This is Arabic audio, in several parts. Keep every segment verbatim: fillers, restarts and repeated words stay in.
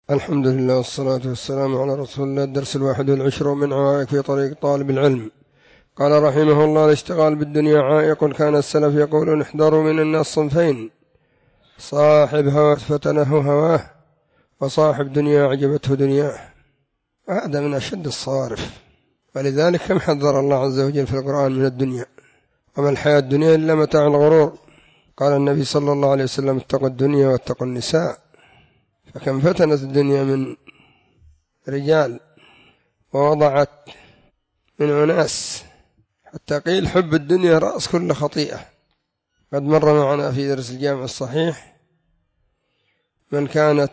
الحمد لله والصلاة والسلام على رسول الله. الدرس الواحد والعشرون من عوائق في طريق طالب العلم. قال رحمه الله: الاشتغال بالدنيا عائق. كان السلف يقولون: احذروا من الناس صنفين، صاحب هوى فتنه هواه، وصاحب دنيا عجبته دنياه. هذا من أشد الصوارف، ولذلك كم حذر الله عز وجل في القرآن من الدنيا: وما الحياة الدنيا إلا متاع الغرور. قال النبي صلى الله عليه وسلم: اتقوا الدنيا واتقوا النساء. فكم فتنت الدنيا من رجال ووضعت من أناس، حتى قيل حب الدنيا رأس كل خطيئة. قد مر معنا في درس الجامع الصحيح: من كانت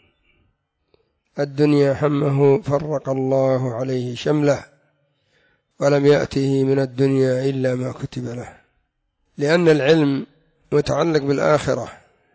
الدنيا همه فرق الله عليه شمله، ولم يأته من الدنيا إلا ما كتب له. لأن العلم متعلق بالآخرة،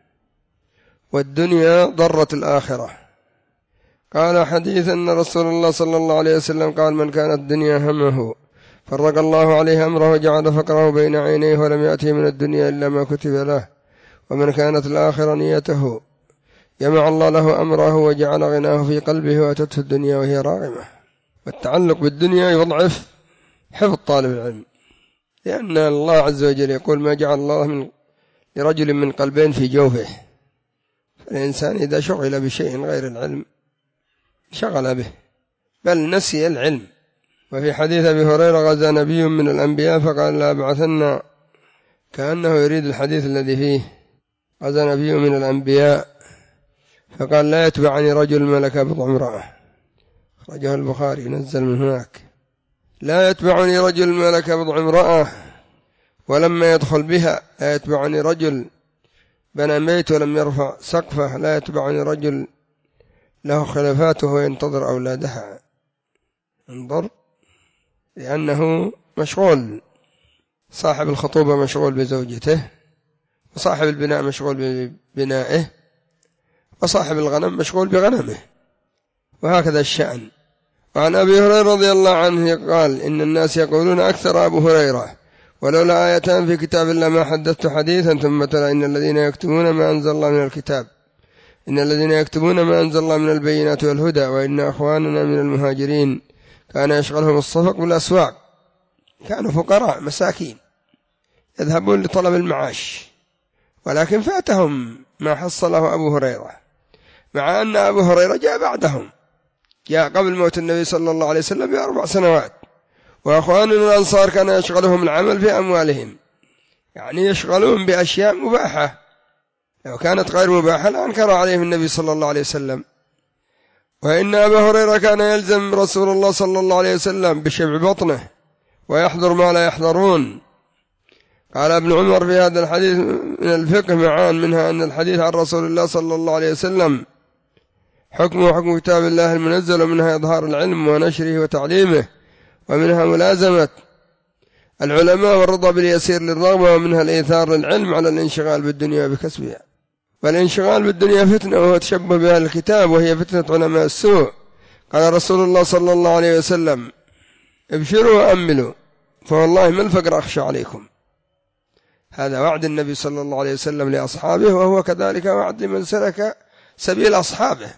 والدنيا ضرة الآخرة. قال حديث أن رسول الله صلى الله عليه وسلم قال: من كانت الدنيا همه فرق الله عليه أمره وجعل فقره بين عينيه، ولم يأته من الدنيا إلا ما كتب له. ومن كانت الآخرة نيته جمع الله له أمره وجعل غناه في قلبه، وأتته الدنيا وهي راغمة. والتعلق بالدنيا يضعف حفظ طالب العلم، لأن الله عز وجل يقول: ما جعل الله من لرجل من قلبين في جوفه. فالإنسان إذا شغل بشيء غير العلم شغل به، بل نسي العلم. وفي حديث أبي هريرة: غزا نبي من الأنبياء فقال: لا أبعثن، كأنه يريد الحديث الذي فيه: غزا نبي من الأنبياء فقال: لا يتبعني رجل ملك بضع امرأة. أخرجه البخاري، نزل من هناك: لا يتبعني رجل ملك بضع امرأة ولما يدخل بها، لا يتبعني رجل بنى بيت ولم يرفع سقفه، لا يتبعني رجل له خلفاته وينتظر أولادها. انظر، لأنه مشغول. صاحب الخطوبة مشغول بزوجته، وصاحب البناء مشغول ببنائه، وصاحب الغنم مشغول بغنمه، وهكذا الشأن. وعن أبي هريرة رضي الله عنه قال: إن الناس يقولون أكثر أبو هريرة: ولولا آيتان في كتاب الله ما حدثت حديثا. ثم تلا: إن الذين يكتمون ما أنزل الله من الكتاب إن الذين يكتبون ما أنزل الله من البينات والهدى، وإن أخواننا من المهاجرين كان يشغلهم الصفق بالأسواق. كانوا فقراء مساكين يذهبون لطلب المعاش، ولكن فاتهم ما حصله أبو هريرة، مع أن أبو هريرة جاء بعدهم، جاء قبل موت النبي صلى الله عليه وسلم بأربع سنوات. وأخواننا الأنصار كان يشغلهم العمل في أموالهم، يعني يشغلون بأشياء مباحة، لو كانت غير مباحة لأنكر عليهم النبي صلى الله عليه وسلم. وإن أبا هريرة كان يلزم رسول الله صلى الله عليه وسلم بشبع بطنه ويحضر ما لا يحضرون. قال ابن عمر في هذا الحديث من الفقه معان، منها أن الحديث عن رسول الله صلى الله عليه وسلم حكمه حكم كتاب الله المنزل، ومنها إظهار العلم ونشره وتعليمه، ومنها ملازمة العلماء والرضا باليسير للرغبة، ومنها الإيثار للعلم على الانشغال بالدنيا بكسبها. والانشغال بالدنيا فتنة، وهو تشبه بها الكتاب، وهي فتنة علماء السوء. قال رسول الله صلى الله عليه وسلم: ابشروا وأملوا، فوالله ما الفقر أخشى عليكم. هذا وعد النبي صلى الله عليه وسلم لأصحابه، وهو كذلك وعد لمن سلك سبيل أصحابه.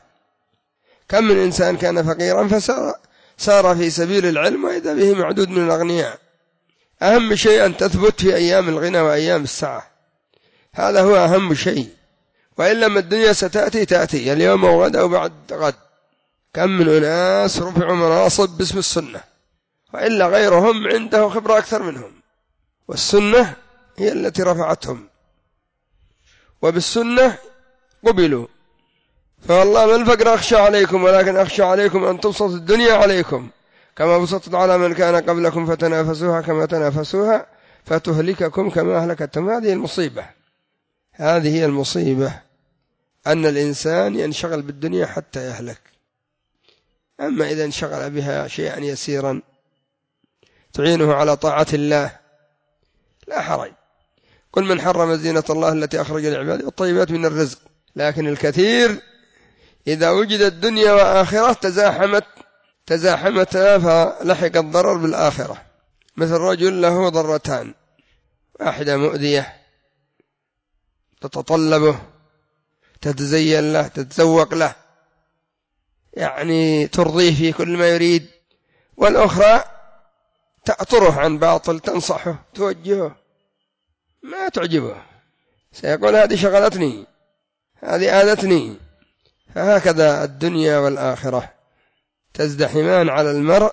كم من إنسان كان فقيرا فسار سار في سبيل العلم، وإذا به معدود من الأغنياء. أهم شيء أن تثبت في أيام الغنى وأيام السعة، هذا هو أهم شيء. وإلا ما الدنيا ستأتي تأتي اليوم وغدا وبعد غد. كم من أناس رفعوا مناصب باسم السنة، وإلا غيرهم عنده خبرة أكثر منهم، والسنة هي التي رفعتهم، وبالسنة قبلوا. فوالله ما الفقر أخشى عليكم، ولكن أخشى عليكم أن تبسط الدنيا عليكم كما بسطت على من كان قبلكم، فتنافسوها كما تنافسوها فتهلككم كما أهلكتهم. هذه المصيبة، هذه هي المصيبة، أن الإنسان ينشغل بالدنيا حتى يهلك. أما إذا انشغل بها شيئا يسيرا تعينه على طاعة الله لا حرج. قل: من حرم زينة الله التي أخرج لعباده والطيبات من الرزق. لكن الكثير إذا وجد الدنيا وآخرة تزاحمت تزاحمتها فلحق الضرر بالآخرة. مثل رجل له ضرتان، واحدة مؤذية تتطلبه، تتزين له، تتزوق له، يعني ترضيه في كل ما يريد، والأخرى تأطره عن باطل، تنصحه توجهه ما تعجبه، سيقول هذه شغلتني، هذه آذتني. فهكذا الدنيا والآخرة تزدحمان على المرء،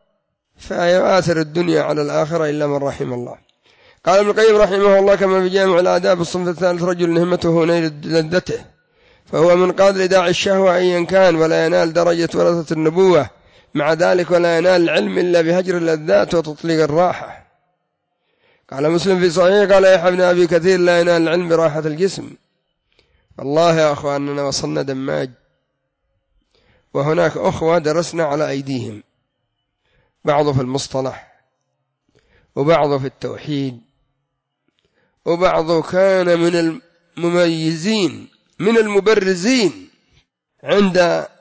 فيؤثر الدنيا على الآخرة إلا من رحم الله. قال ابن القيم رحمه الله كما في جامع الآداب الصنف الثالث: رجل نهمته نيل لذته، فهو منقاد لداعي الشهوة أيا كان، ولا ينال درجة ورثة النبوة، مع ذلك ولا ينال العلم إلا بهجر اللذات وتطليق الراحة. قال مسلم في صحيح قال يحيى بن أبي كثير: لا ينال العلم براحة الجسم. والله يا أخواننا وصلنا دماج، وهناك أخوة درسنا على أيديهم، بعضه في المصطلح وبعضه في التوحيد، وبعضه كان من المميزين من المبرزين عند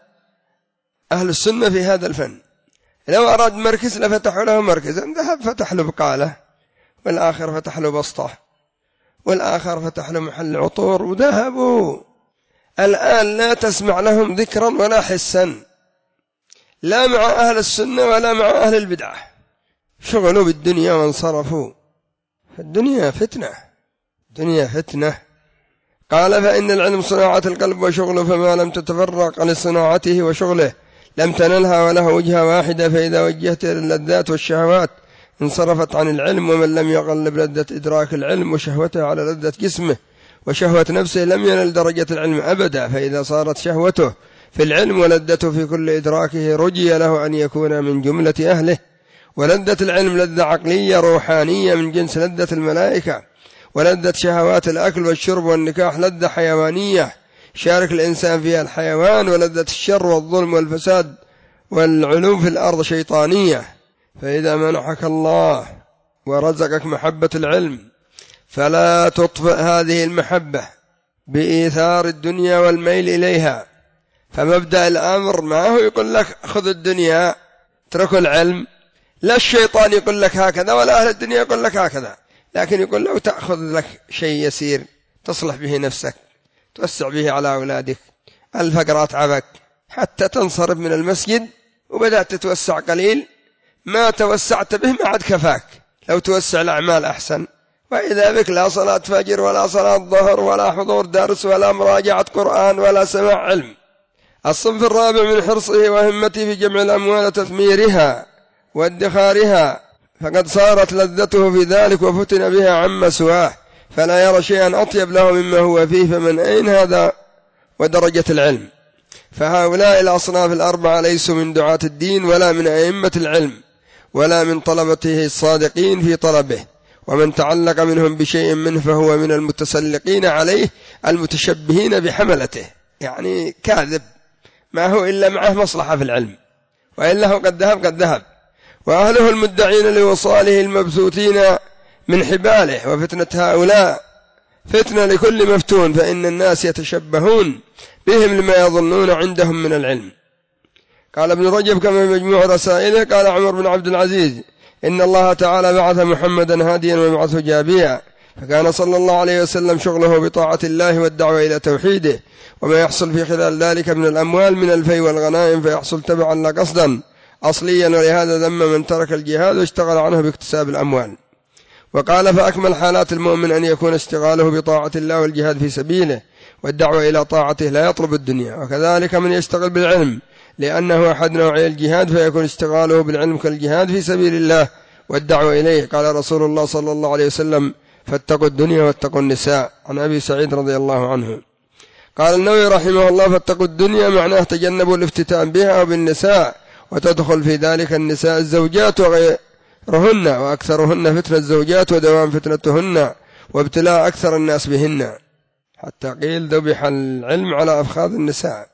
أهل السنة في هذا الفن. لو أراد مركز لفتحوا له مركزا، ذهب فتح له بقالة، والآخر فتح له بسطة، والآخر فتح له محل عطور، وذهبوا. الآن لا تسمع لهم ذكرا ولا حسا، لا مع أهل السنة ولا مع أهل البدعة، شغلوا بالدنيا وانصرفوا. الدنيا فتنة، الدنيا فتنة. قال: فإن العلم صناعة القلب وشغله، فما لم تتفرق عن صناعته وشغله لم تنلها وله وجهة واحدة، فإذا وجهت للذات والشهوات انصرفت عن العلم. ومن لم يغلب لذة إدراك العلم وشهوته على لذة جسمه وشهوة نفسه لم ينل درجة العلم أبدا، فإذا صارت شهوته في العلم ولذته في كل إدراكه رجي له أن يكون من جملة أهله. ولذة العلم لذة عقلية روحانية من جنس لذة الملائكة، ولذة شهوات الأكل والشرب والنكاح لذة حيوانية شارك الإنسان فيها الحيوان، ولذة الشر والظلم والفساد والعلو في الأرض شيطانية. فإذا منحك الله ورزقك محبة العلم فلا تطفئ هذه المحبة بإيثار الدنيا والميل إليها. فمبدأ الأمر ما هو يقول لك خذ الدنيا اترك العلم، لا الشيطان يقول لك هكذا ولا أهل الدنيا يقول لك هكذا، لكن يقول لو تأخذ لك شيء يسير تصلح به نفسك، توسع به على أولادك، الفقر أتعبك حتى تنصرف من المسجد وبدأت تتوسع قليل، ما توسعت به ما عاد كفاك، لو توسع الأعمال أحسن. وإذا بك لا صلاة فجر ولا صلاة ظهر ولا حضور درس ولا مراجعة قرآن ولا سماع علم. الصنف الرابع من حرصه وهمته في جمع الأموال وتثميرها وادخارها، فقد صارت لذته في ذلك وفتن بها عما سواه، فلا يرى شيئا أطيب له مما هو فيه. فمن أين هذا ودرجة العلم؟ فهؤلاء الأصناف الأربعة ليسوا من دعاة الدين ولا من أئمة العلم ولا من طلبته الصادقين في طلبه، ومن تعلق منهم بشيء منه فهو من المتسلقين عليه المتشبهين بحملته، يعني كاذب ما هو إلا معه مصلحة في العلم، وإلا هو قد ذهب قد ذهب. وأهله المدعين لوصاله المبثوثين من حباله. وفتنة هؤلاء فتنة لكل مفتون، فإن الناس يتشبهون بهم لما يظنون عندهم من العلم. قال ابن رجب كما في مجموع رسائله: قال عمر بن عبد العزيز: إن الله تعالى بعث محمدا هاديا ويبعث جابيا، فكان صلى الله عليه وسلم شغله بطاعة الله والدعوة إلى توحيده، وما يحصل في خلال ذلك من الأموال من الفي والغنائم فيحصل تبعا لا قصدا أصليا، ولهذا ذم من ترك الجهاد واشتغل عنه باكتساب الأموال. وقال: فأكمل حالات المؤمن أن يكون اشتغاله بطاعة الله والجهاد في سبيله والدعوة إلى طاعته لا يطلب الدنيا. وكذلك من يشتغل بالعلم لأنه أحد نوعي الجهاد، فيكون اشتغاله بالعلم كالجهاد في سبيل الله والدعوة إليه. قال رسول الله صلى الله عليه وسلم: فاتقوا الدنيا واتقوا النساء. عن أبي سعيد رضي الله عنه. قال النووي رحمه الله: فاتقوا الدنيا معناه تجنبوا الافتتان بها وبالنساء، وتدخل في ذلك النساء الزوجات وغيرهن، وأكثرهن فتنة الزوجات ودوام فتنتهن وابتلاء أكثر الناس بهن، حتى قيل ذبح العلم على أفخاذ النساء،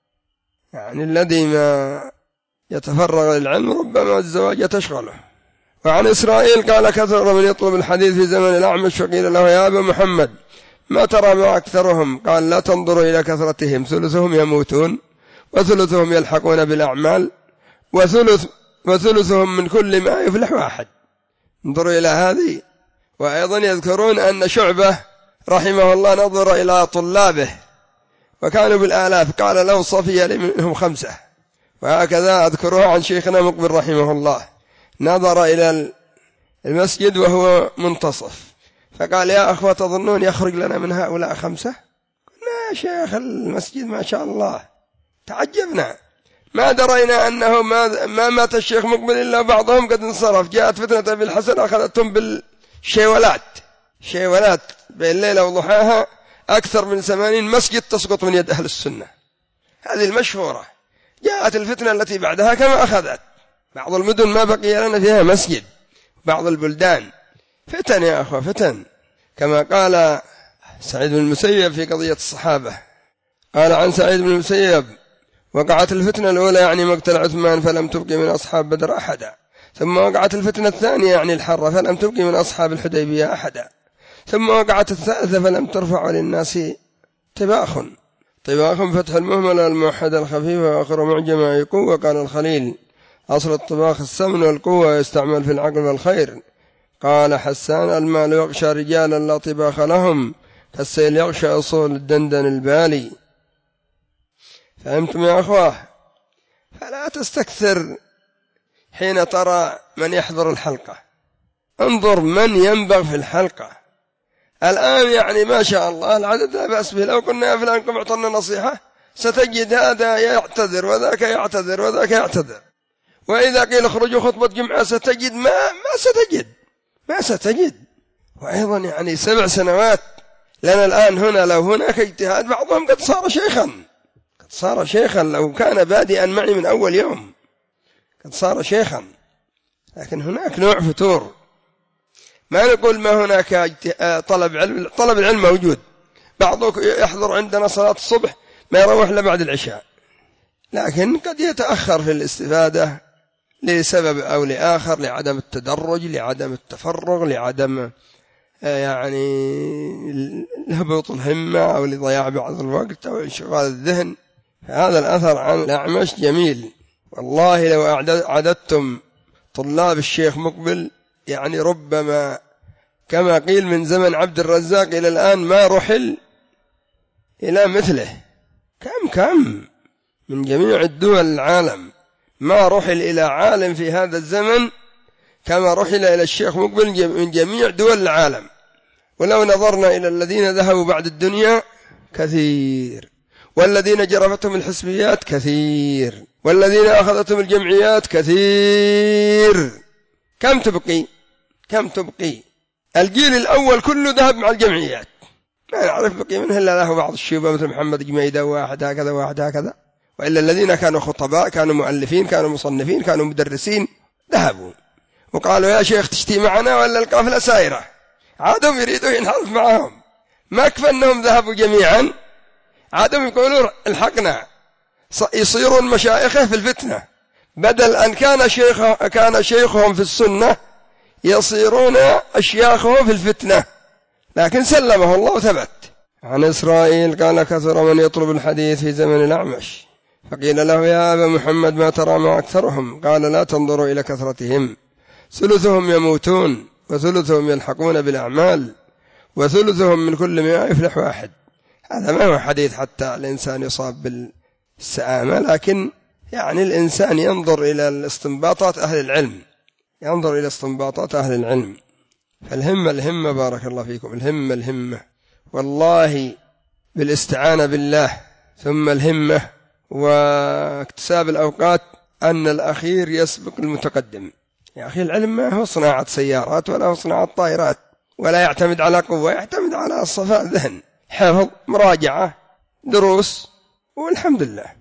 يعني الذي ما يتفرغ للعلم ربما الزواج تشغله. وعن إسرائيل قال: كثر من يطلب الحديث في زمن الأعمش، فقيل له: يا أبا محمد ما ترى ما أكثرهم؟ قال: لا تنظروا إلى كثرتهم، ثلثهم يموتون وثلثهم يلحقون بالأعمال وثلث وثلثهم من كل ما يفلح واحد. انظروا إلى هذه. وأيضا يذكرون أن شعبة رحمه الله نظر إلى طلابه وكانوا بالآلاف، قال: لو صفي لي منهم خمسة وهكذا أذكره عن شيخنا مقبل رحمه الله، نظر إلى المسجد وهو منتصف فقال: يا أخوة تظنون يخرج لنا من هؤلاء خمسة؟ قلنا: يا شيخ المسجد ما شاء الله. تعجبنا، ما درينا أنه ما, ما مات الشيخ مقبل إلا بعضهم قد انصرف. جاءت فتنة أبي الحسن أخذتهم بالشيولات، شيولات بين ليلة وضحاها أكثر من ثمانين مسجد تسقط من يد أهل السنة، هذه المشهورة. جاءت الفتنة التي بعدها كما أخذت بعض المدن ما بقي لنا فيها مسجد، بعض البلدان. فتن يا أخوة، فتن. كما قال سعيد بن المسيب في قضية الصحابة، قال عن سعيد بن المسيب: وقعت الفتنة الأولى يعني مقتل عثمان فلم تبقي من أصحاب بدر أحدا، ثم وقعت الفتنة الثانية يعني الحرة فلم تبقي من أصحاب الحديبية أحدا، ثم وقعت الثالثة فلم ترفع للناس طباخ. طباخ فتح المهمل الموحدة الخفيفة وآخر معجم أي قوة. قال الخليل: أصل الطباخ السمن والقوة، يستعمل في العقل والخير. قال حسان: المال يغشى رجالا لا طباخ لهم، كالسيل يغشى أصول الدندن البالي. فهمتم يا أخوة؟ فلا تستكثر حين ترى من يحضر الحلقة، انظر من ينبغ في الحلقة. الآن يعني ما شاء الله العدد لا بأس به. لو قلنا يا فلان قم اعطنا نصيحة ستجد هذا يعتذر وذاك يعتذر وذاك يعتذر، وإذا قيل اخرجوا خطبة جمعة ستجد ما ما ستجد ما ستجد. وأيضا يعني سبع سنوات لنا الآن هنا، لو هناك اجتهاد بعضهم قد صار شيخا، قد صار شيخا لو كان بادئا معي من أول يوم قد صار شيخا. لكن هناك نوع فتور، ما نقول ما هناك طلب علم، طلب العلم موجود. بعضك يحضر عندنا صلاة الصبح ما يروح إلا بعد العشاء، لكن قد يتأخر في الاستفادة لسبب أو لآخر، لعدم التدرج، لعدم التفرغ، لعدم يعني هبوط الهمة، أو لضياع بعض الوقت، أو انشغال الذهن. هذا الأثر عن الأعمش جميل والله. لو عددتم طلاب الشيخ مقبل يعني ربما كما قيل من زمن عبد الرزاق إلى الآن ما رحل إلى مثله. كم كم من جميع الدول العالم ما رحل إلى عالم في هذا الزمن كما رحل إلى الشيخ مقبل من جميع دول العالم. ولو نظرنا إلى الذين ذهبوا بعد الدنيا كثير، والذين جرفتهم الحسبيات كثير، والذين أخذتهم الجمعيات كثير. كم تبقي كم تبقي الجيل الأول كله ذهب مع الجمعيات، ما نعرف بقي منه إلا له بعض الشيوبة مثل محمد جميدة واحد هكذا واحد هكذا، وإلا الذين كانوا خطباء كانوا مؤلفين كانوا مصنفين كانوا مدرسين ذهبوا وقالوا يا شيخ تشتي معنا ولا القافلة سائرة، عادهم يريدوا ينحرف معهم. ما كفى أنهم ذهبوا جميعا، عادهم يقولوا الحقنا، يصيرون مشايخه في الفتنة، بدل أن كان شيخ كان شيخهم في السنة يصيرون أشياخه في الفتنة. لكن سلمه الله وثبت. عن إسرائيل قال كثر من يطلب الحديث في زمن الأعمش، فقيل له يا أبا محمد ما ترى ما أكثرهم؟ قال لا تنظروا إلى كثرتهم، ثلثهم يموتون وثلثهم يلحقون بالأعمال وثلثهم من كل مئة يفلح واحد. هذا ما هو حديث حتى الإنسان يصاب بالسآمة، لكن يعني الإنسان ينظر إلى الاستنباطات أهل العلم، ينظر إلى استنباطات أهل العلم. فالهمة الهمة بارك الله فيكم، الهمة الهمة والله، بالاستعانة بالله ثم الهمة واكتساب الأوقات، أن الأخير يسبق المتقدم. يا أخي العلم ما هو صناعة سيارات ولا هو صناعة طائرات، ولا يعتمد على قوة، يعتمد على الصفاء ذهن، حفظ، مراجعة، دروس، والحمد لله.